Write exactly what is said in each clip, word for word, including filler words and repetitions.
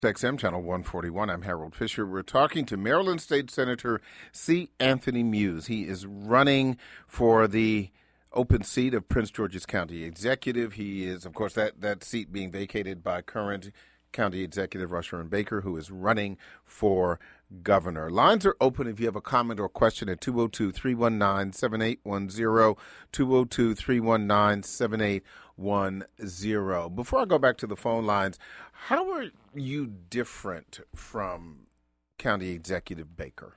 X M Channel one forty-one. I'm Harold Fisher. We're talking to Maryland State Senator C. Anthony Muse. He is running for the open seat of Prince George's County Executive. He is, of course, that, that seat being vacated by current County Executive Rushern Baker, who is running for governor. Lines are open if you have a comment or question at two oh two, three one nine, seven eight one zero, two oh two, three one nine, seven eight one zero. Before I go back to the phone lines, how are you different from County Executive Baker?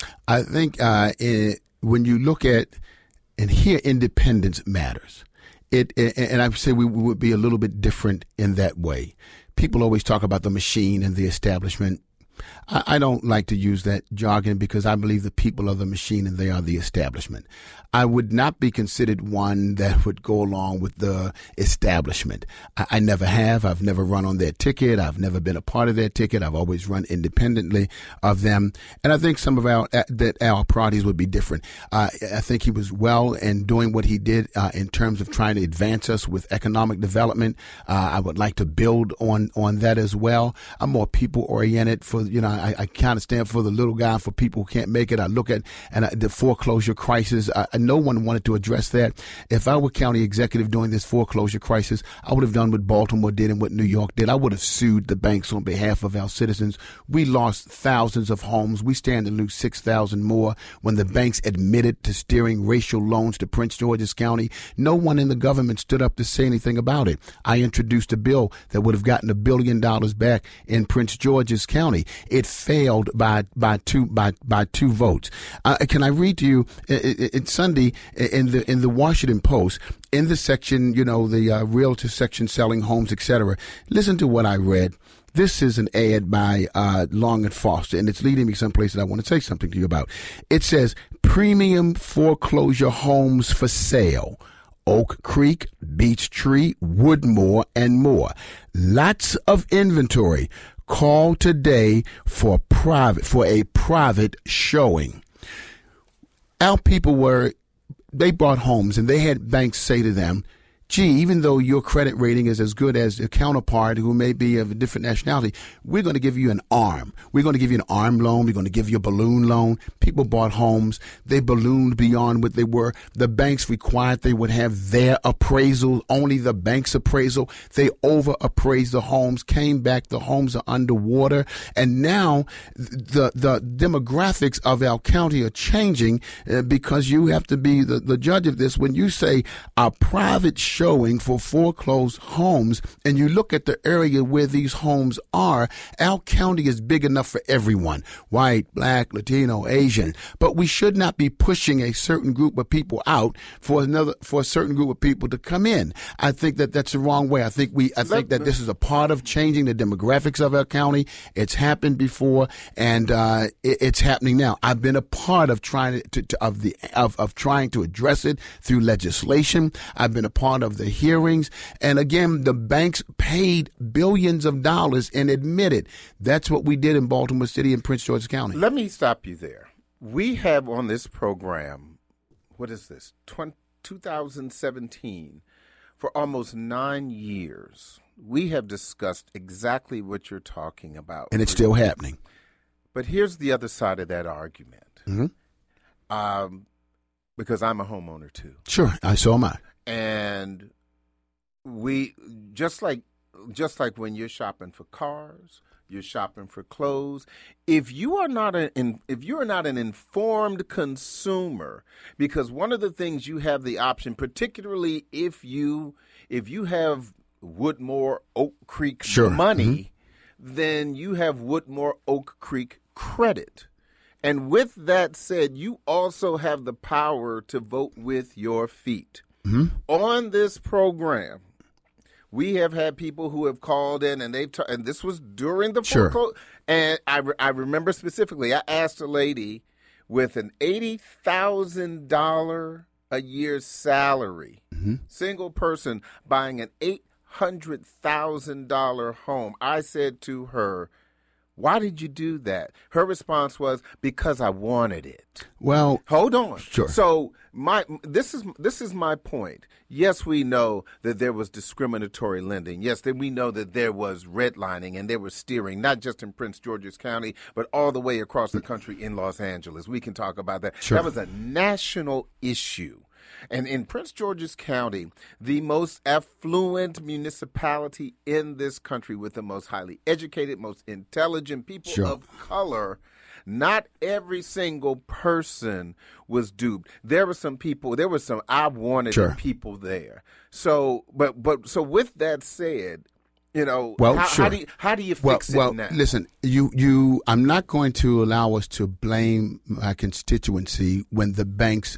I think uh, it, when you look at and here, independence matters. It and I would say we would be a little bit different in that way. People always talk about the machine and the establishment. I, I don't like to use that jargon because I believe the people are the machine and they are the establishment. I would not be considered one that would go along with the establishment. I, I never have. I've never run on their ticket. I've never been a part of their ticket. I've always run independently of them. And I think some of our uh, that our priorities would be different. Uh, I think he was well in doing what he did uh, in terms of trying to advance us with economic development. Uh, I would like to build on on that as well. I'm more people oriented. For you know, I, I kind of stand for the little guy for people who can't make it. I look at and I, the foreclosure crisis. I, No one wanted to address that. If I were county executive during this foreclosure crisis, I would have done what Baltimore did and what New York did. I would have sued the banks on behalf of our citizens. We lost thousands of homes. We stand to lose six thousand more when the banks admitted to steering racial loans to Prince George's County. No one in the government stood up to say anything about it. I introduced a bill that would have gotten a billion dollars back in Prince George's County. It failed by by two by by two votes. Uh, can I read to you? It's Sunday. In the in the Washington Post, in the section, you know, the uh, realtor section selling homes, et cetera. Listen to what I read. This is an ad by uh, Long and Foster, and it's leading me someplace that I want to say something to you about. It says, premium foreclosure homes for sale. Oak Creek, Beech Tree, Woodmore, and more. Lots of inventory. Call today for private for a private showing. Our people were, they bought homes and they had banks say to them, gee, even though your credit rating is as good as a counterpart who may be of a different nationality, we're going to give you an ARM. We're going to give you an ARM loan. We're going to give you a balloon loan. People bought homes. They ballooned beyond what they were. The banks required they would have their appraisal, only the bank's appraisal. They over appraised the homes, came back. The homes are underwater. And now the the demographics of our county are changing uh, because you have to be the, the judge of this. When you say a private showing for foreclosed homes, and you look at the area where these homes are, our county is big enough for everyone, white, black, Latino, Asian, but we should not be pushing a certain group of people out for another, for a certain group of people to come in. I think that that's the wrong way. I think we, I think that this is a part of changing the demographics of our county. It's happened before, and uh, it, it's happening now. I've been a part of trying to, to of the of, of trying to address it through legislation. I've been a part of the hearings. And again, the banks paid billions of dollars and admitted that's what we did in Baltimore City and Prince George's County. Let me stop you there. We have on this program, what is this, two thousand seventeen, for almost nine years, we have discussed exactly what you're talking about. And it's still happening. But here's the other side of that argument. Mm-hmm. Um, because I'm a homeowner too. Sure, I so am I. And we just like just like when you're shopping for cars, you're shopping for clothes. If you are not an if you are not an informed consumer, because one of the things you have the option, particularly if you if you have Woodmore Oak Creek sure. money, mm-hmm. then you have Woodmore Oak Creek credit. And with that said, you also have the power to vote with your feet. Mm-hmm. On this program, we have had people who have called in, and they've ta- and this was during the sure. foreclosure. And I, re- I remember specifically, I asked a lady with an eighty thousand dollars a year salary, mm-hmm. single person buying an eight hundred thousand dollars home. I said to her, Why did you do that? Her response was, because I wanted it. Well, hold on. Sure. So my this is this is my point. Yes, we know that there was discriminatory lending. Yes, that we know that there was redlining and there was steering, not just in Prince George's County, but all the way across the country in Los Angeles. We can talk about that. Sure. That was a national issue. And in Prince George's County, the most affluent municipality in this country with the most highly educated, most intelligent people Sure. of color, not every single person was duped. There were some people, there were some I wanted Sure. people there. So, but, but, so with that said, you know, well, how, sure. how do you, how do you well, fix well, it now? Listen, you, you, I'm not going to allow us to blame my constituency when the banks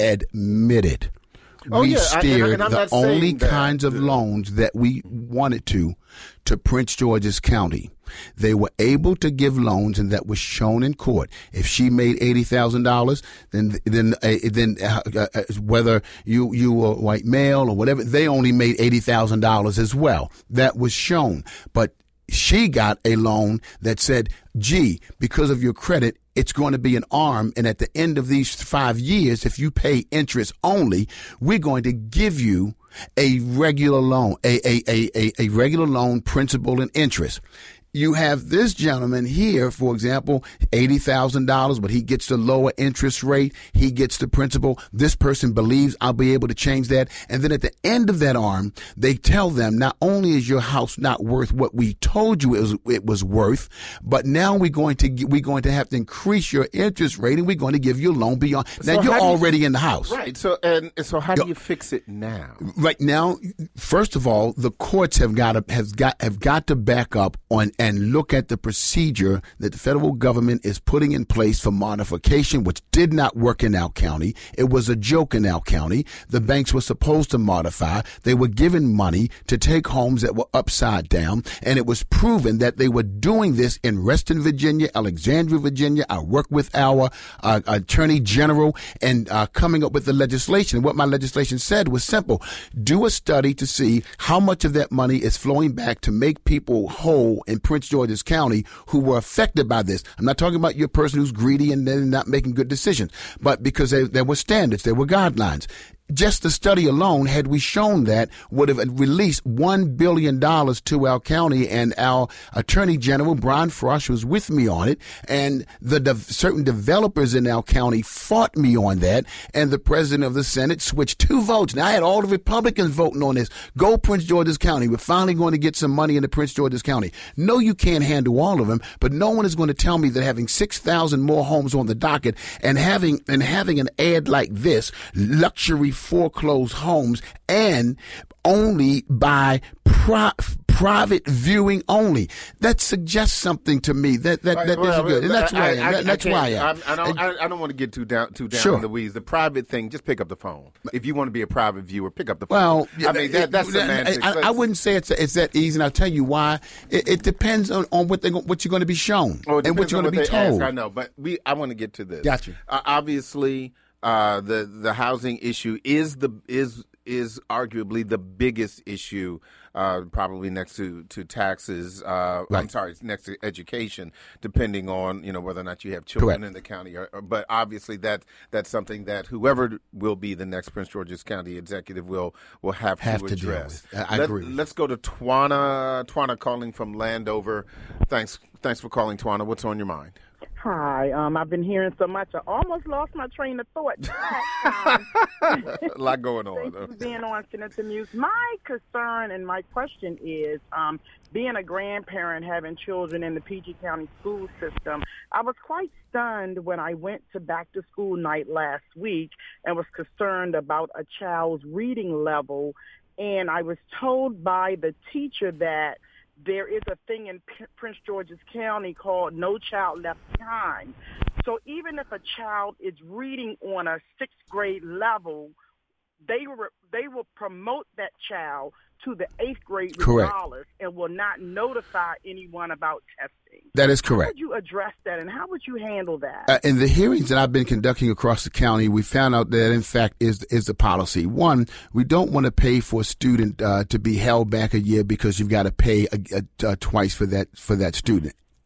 admitted Oh, we yeah, I- and I- steered and I'm the not saying only that. kinds of loans that we wanted to to Prince George's County. They were able to give loans, and that was shown in court. If she made eighty thousand dollars, then then uh, then uh, uh, whether you you were white male or whatever, they only made eighty thousand dollars as well. That was shown, but she got a loan that said, gee, because of your credit, it's going to be an arm. And at the end of these five years, if you pay interest only, we're going to give you a regular loan, a, a, a, a, a regular loan, principal and interest. You have this gentleman here, for example, eighty thousand dollars, but he gets the lower interest rate. He gets the principal. This person believes I'll be able to change that. And then at the end of that arm, they tell them, not only is your house not worth what we told you it was, it was worth, but now we're going to we're going to have to increase your interest rate, and we're going to give you a loan beyond. Now, So you're how do you- already in the house. Right. So, and so how do Yo- you fix it now? Right now, first of all, the courts have got to have got have got to back up on and look at the procedure that the federal government is putting in place for modification, which did not work in our county. It was a joke in our county. The banks were supposed to modify. They were given money to take homes that were upside down, and it was proven that they were doing this in Reston, Virginia, Alexandria, Virginia. I worked with our uh, attorney general and uh, coming up with the legislation. What my legislation said was simple: do a study to see how much of that money is flowing back to make people whole in Prince George's County who were affected by this. I'm not talking about your person who's greedy and then not making good decisions, but because they, there were standards, there were guidelines. Just the study alone, had we shown that, would have released one billion dollars to our county, and our Attorney General, Brian Frosch, was with me on it, and the de- certain developers in our county fought me on that, and the President of the Senate switched two votes. Now, I had all the Republicans voting on this. Go Prince George's County. We're finally going to get some money into Prince George's County. No, you can't handle all of them, but no one is going to tell me that having six thousand more homes on the docket and having and having an ad like this, luxury foreclosed homes, and only by pri- private viewing only. That suggests something to me. That that, that Well, isn't good. And that's I- why I, I- am. That- that's I why I can't- am. I, I don't. And- I, I don't want to get too down too down Sure. in the weeds. The private thing, just pick up the phone. If you want to be a private viewer, pick up the phone. Well, I mean that, that's it- semantics. I, I, I wouldn't say it's it's that easy, and I'll tell you why. It, it depends on, on what they what you're going to be shown Oh, it and what depends you're on going to be they ask, told. I know, but we. I want to get to this. Got you. Uh, obviously, uh, the the housing issue is the is is arguably the biggest issue, uh, probably next to to taxes. Uh, I'm Right. sorry, next to education, depending on you know whether or not you have children Correct. in the county. Or, or, but obviously, that that's something that whoever will be the next Prince George's County executive will will have, Have to to deal address. with. I- I Let, agree. Let's go to Twana. Twana calling from Landover. Thanks. Thanks for calling, Twana. What's on your mind? Hi, um, I've been hearing so much, I almost lost my train of thought. um, A lot going on. thanks though. for being on Senator Muse. My concern and my question is, um, being a grandparent, having children in the P G County school system, I was quite stunned when I went to back to school night last week and was concerned about a child's reading level. And I was told by the teacher that there is a thing in P- Prince George's County called No Child Left Behind. So even if a child is reading on a sixth grade level, they re- they will promote that child to the eighth grade Correct. regardless and will not notify anyone about testing. That is How correct. would you address that, and how would you handle that? Uh, in the hearings that I've been conducting across the county, we found out that, in fact, is is the policy. One, we don't want to pay for a student uh, to be held back a year because you've got to pay a, a, a twice for that for that student.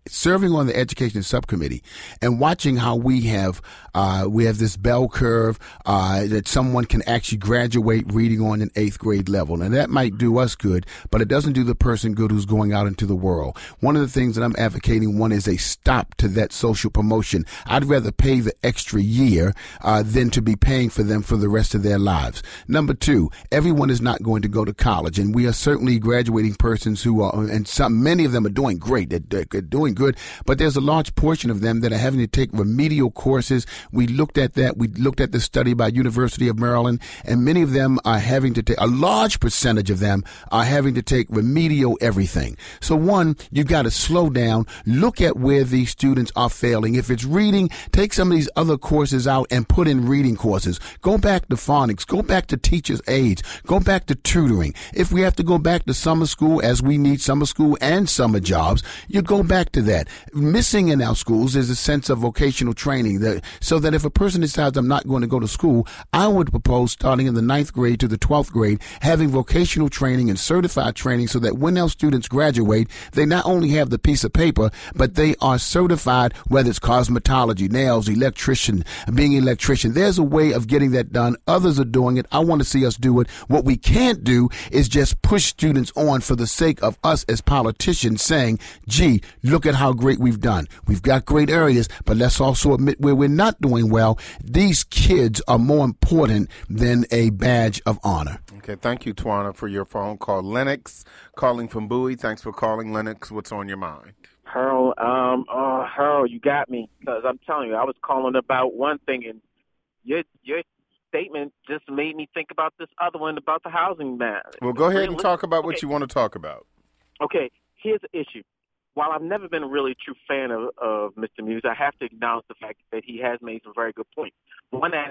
serving on the education subcommittee and watching how we have uh, we have this bell curve uh, that someone can actually graduate reading on an eighth grade level. And that might do us good, but it doesn't do the person good who's going out into the world. One of the things that I'm advocating, one, is a stop to that social promotion. I'd rather pay the extra year uh, than to be paying for them for the rest of their lives. Number two, everyone is not going to go to college, and we are certainly graduating persons who are, and some, many of them are doing great. They're, they're doing good, but there's a large portion of them that are having to take remedial courses. We looked at that. We looked at the study by University of Maryland, and many of them are having to take, a large percentage of them are having to take remedial everything. So one, you've got to slow down, look at where these students are failing. If it's reading, take some of these other courses out and put in reading courses. Go back to phonics, go back to teachers' aides, go back to tutoring. If we have to go back to summer school, as we need summer school and summer jobs, you go back to that. Missing in our schools is a sense of vocational training, that, so that if a person decides I'm not going to go to school, I would propose starting in the ninth grade to the twelfth grade, having vocational training and certified training so that when our students graduate, they not only have the piece of paper, but they are certified, whether it's cosmetology, nails, electrician, being an electrician. There's a way of getting that done. Others are doing it. I want to see us do it. What we can't do is just push students on for the sake of us as politicians saying, gee, look at how great we've done. We've got great areas, but let's also admit where we're not doing well. These kids are more important than a badge of honor. Okay, thank you, Twana, for your phone call. Lennox calling from Bowie. Thanks for calling, Lennox. What's on your mind? Harold, um, oh, Harold, you got me, because I'm telling you, I was calling about one thing, and your your statement just made me think about this other one about the housing ban. Well, go ahead and talk about okay. what you want to talk about. Okay, here's the issue. While I've never been a really true fan of, of Mister Muse, I have to acknowledge the fact that he has made some very good points. One as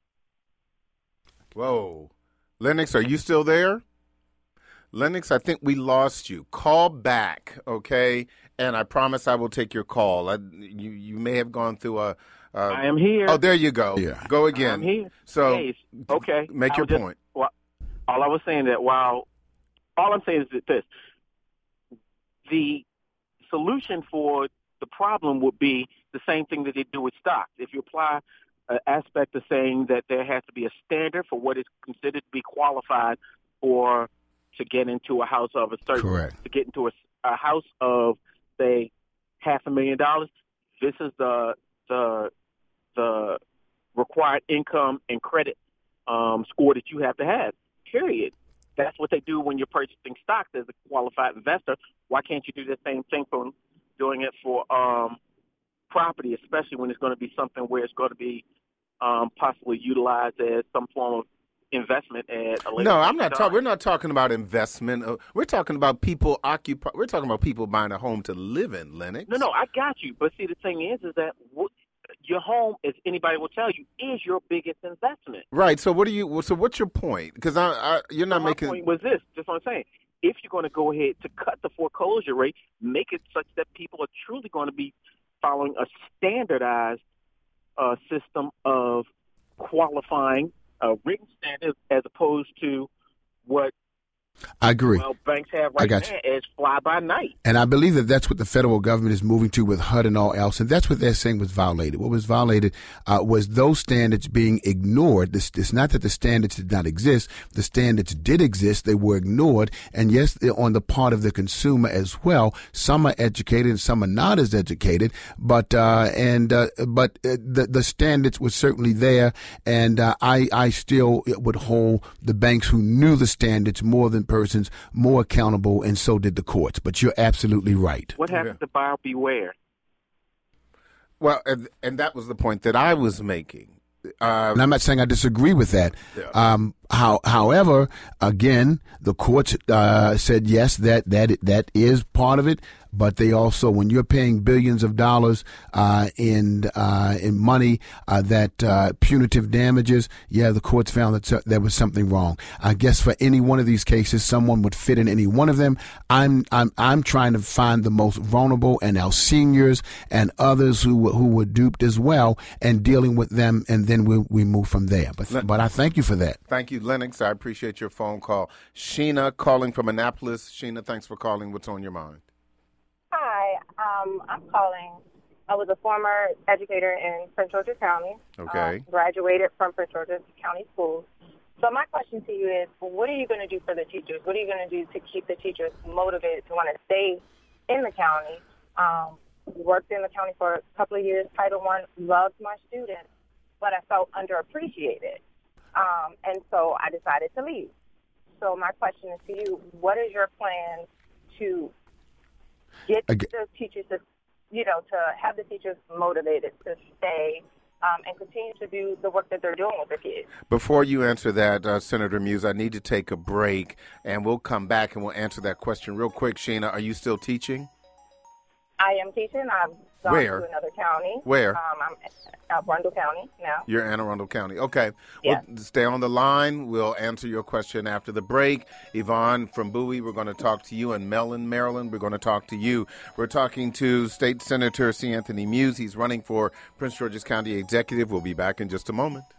Whoa. Lennox, are you still there? Lennox, I think we lost you. Call back, okay? And I promise I will take your call. I, you you may have gone through a... Uh, I am here. Oh, there you go. Yeah. Go again. I'm here. So, hey, okay. Make your just, point. Well, all I was saying that while... All I'm saying is this. The solution for the problem would be the same thing that they do with stocks. If you apply an aspect of saying that there has to be a standard for what is considered to be qualified for to get into a house of a certain, Correct. to get into a, a house of, say, half a million dollars, this is the the the required income and credit um, score that you have to have, period. That's what they do when you're purchasing stocks as a qualified investor. Why can't you do the same thing for doing it for um, property, especially when it's going to be something where it's going to be um, possibly utilized as some form of investment at a later No, I'm not talking. We're not talking about investment. Uh, we're talking about people occupy. We're talking about people buying a home to live in, Lennox. No, no, I got you. But see, the thing is, is that what, your home, as anybody will tell you, is your biggest investment. Right. So what do you? So what's your point? Because I, I, you're not so my making. My point was this. Just what I'm saying. If you're going to go ahead to cut the foreclosure rate, make it such that people are truly going to be following a standardized uh, system of qualifying uh, written standards as opposed to what I agree. Well, banks have right now as fly by night. And I believe that that's what the federal government is moving to with H U D and all else. And that's what they're saying was violated. What was violated uh, was those standards being ignored. This, it's not that the standards did not exist. The standards did exist. They were ignored. And yes, on the part of the consumer as well, some are educated and some are not as educated. But uh, and uh, but uh, the the standards were certainly there. And uh, I I still would hold the banks who knew the standards more than persons more accountable, and so did the courts. But you're absolutely right. What happens yeah. to buyer beware? Well, and, and that was the point that I was making. Uh, and I'm not saying I disagree with that. Yeah. Um, how, however, again, the courts uh, said yes, that that that is part of it. But they also, when you're paying billions of dollars uh, in uh, in money, uh, that uh, punitive damages, yeah, the courts found that there was something wrong. I guess for any one of these cases, someone would fit in any one of them. I'm I'm I'm trying to find the most vulnerable and our seniors and others who who were duped as well, and dealing with them, and then we we move from there. But Len- but I thank you for that. Thank you, Lennox. I appreciate your phone call. Sheena calling from Annapolis. Sheena, thanks for calling. What's on your mind? Hi, Um, I'm calling. I was a former educator in Prince George's County. Okay. Uh, graduated from Prince George's County Schools. So my question to you is, what are you going to do for the teachers? What are you going to do to keep the teachers motivated to want to stay in the county? Um, worked in the county for a couple of years, Title One, loved my students, but I felt underappreciated. Um, and so I decided to leave. So my question is to you, what is your plan to get Again. the teachers to, you know, to have the teachers motivated to stay um, and continue to do the work that they're doing with the kids? Before you answer that, uh, Senator Muse, I need to take a break, and we'll come back and we'll answer that question real quick. Sheena, are you still teaching? I am teaching. I've gone Where? to another county. Where? Um, I'm at Arundel County now. You're Anne Arundel County. Okay. Yeah. Well, stay on the line. We'll answer your question after the break. Yvonne from Bowie, we're going to talk to you. And Mellon, Maryland, we're going to talk to you. We're talking to State Senator C. Anthony Muse. He's running for Prince George's County Executive. We'll be back in just a moment.